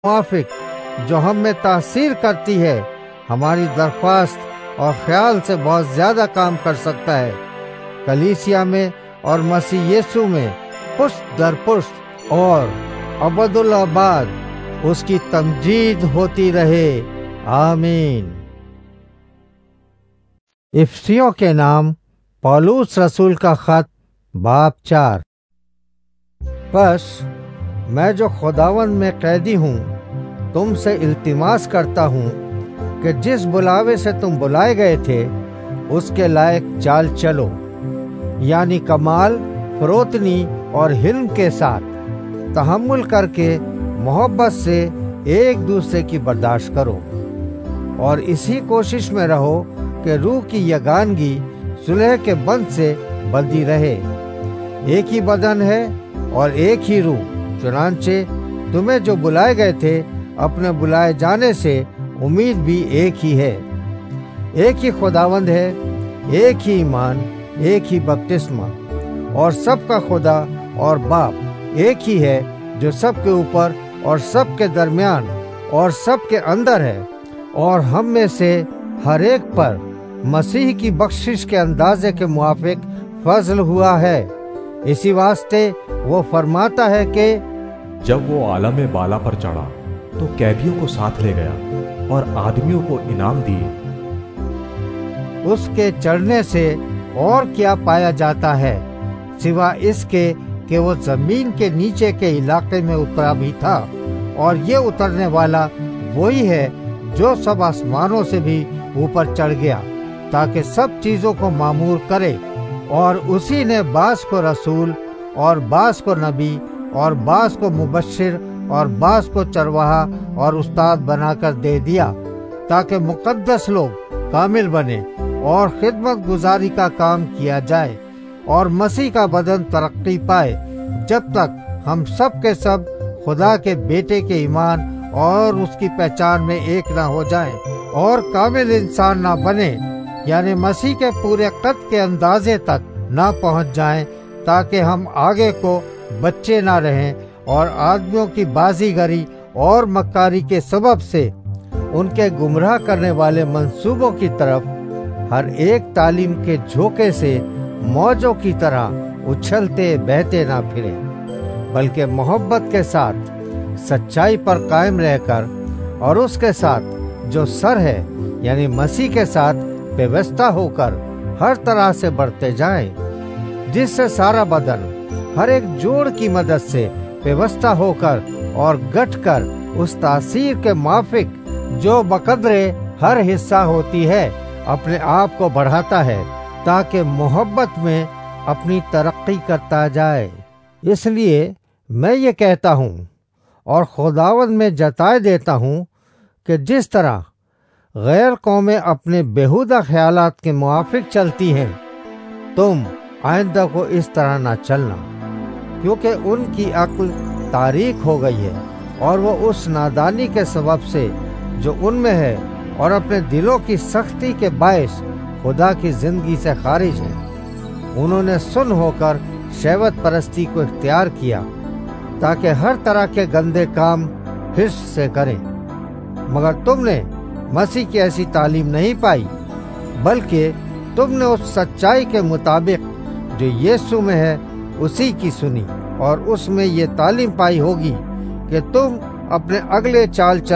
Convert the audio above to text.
موافق جو ہم میں تاثیر کرتی ہے ہماری درخواست اور خیال سے بہت زیادہ کام کر سکتا ہے۔ کلیسیا میں اور مسیح یسوع میں پشت در پشت اور ابدالآباد اس کی تمجید ہوتی رہے، آمین۔ افسیوں کے نام پولس رسول کا خط باب 4۔ بس میں جو خداوند میں قیدی ہوں تم سے التماس کرتا ہوں کہ جس بلاوے سے تم بلائے گئے تھے اس کے لائق چال چلو، یعنی کمال، فروتنی اور حلم کے ساتھ، تحمل کر کے محبت سے ایک دوسرے کی برداشت کرو، اور اسی کوشش میں رہو کہ روح کی یگانگی صلح کے بند سے بندھی رہے۔ ایک ہی بدن ہے اور ایک ہی روح، چنانچہ تمہیں جو بلائے گئے تھے اپنے بلائے جانے سے امید بھی ایک ہی ہے۔ ایک ہی خداوند ہے، ایک ہی ایمان، ایک ہی بپتسمہ، اور سب کا خدا اور باپ ایک ہی ہے، جو سب کے اوپر اور سب کے درمیان اور سب کے اندر ہے، اور ہم میں سے ہر ایک پر مسیح کی بخشش کے اندازے کے موافق فضل ہوا ہے۔ اسی واسطے وہ فرماتا ہے کہ جب وہ عالم بالا پر چڑھا تو قیدیوں کو ساتھ لے گیا اور آدمیوں کو انعام دیے۔ اس کے چڑھنے سے اور کیا پایا جاتا ہے سوا اس کے کہ وہ زمین کے نیچے کے علاقے میں اترا بھی تھا، اور یہ اترنے والا وہی ہے جو سب آسمانوں سے بھی اوپر چڑھ گیا تاکہ سب چیزوں کو معمور کرے۔ اور اسی نے بعض کو رسول اور بعض کو نبی اور بعض کو مبشر اور بعض کو چرواہا اور استاد بنا کر دے دیا، تاکہ مقدس لوگ کامل بنے اور خدمت گزاری کا کام کیا جائے، اور مسیح کا بدن ترقی پائے، جب تک ہم سب کے سب خدا کے بیٹے کے ایمان اور اس کی پہچان میں ایک نہ ہو جائیں، اور کامل انسان نہ بنے، یعنی مسیح کے پورے قد کے اندازے تک نہ پہنچ جائیں، تاکہ ہم آگے کو بچے نہ رہیں، اور آدمیوں کی بازی گری اور مکاری کے سبب سے ان کے گمراہ کرنے والے منصوبوں کی طرف ہر ایک تعلیم کے جھونکے سے موجوں کی طرح اچھلتے بہتے نہ پھریں، بلکہ محبت کے ساتھ سچائی پر قائم رہ کر، اور اس کے ساتھ جو سر ہے یعنی مسیح کے ساتھ پیوستہ ہو کر ہر طرح سے بڑھتے جائیں، جس سے سارا بدن ہر ایک جوڑ کی مدد سے پیوستہ ہو کر اور گٹھ کر اس تاثیر کے موافق جو بقدرے ہر حصہ ہوتی ہے اپنے آپ کو بڑھاتا ہے، تاکہ محبت میں اپنی ترقی کرتا جائے۔ اس لیے میں یہ کہتا ہوں اور خداوند میں جتائے دیتا ہوں کہ جس طرح غیر قومیں اپنے بیہودہ خیالات کے موافق چلتی ہیں، تم آئندہ کو اس طرح نہ چلنا، کیونکہ ان کی عقل تاریک ہو گئی ہے، اور وہ اس نادانی کے سبب سے جو ان میں ہے اور اپنے دلوں کی سختی کے باعث خدا کی زندگی سے خارج ہیں۔ انہوں نے سن ہو کر شہوت پرستی کو اختیار کیا، تاکہ ہر طرح کے گندے کام حرص سے کریں، مگر تم نے مسیح کی ایسی تعلیم نہیں پائی، بلکہ تم نے اس سچائی کے مطابق جو یسوع میں ہے اسی کی سنی، اور اس میں یہ تعلیم پائی ہوگی کہ تم اپنے اگلے چال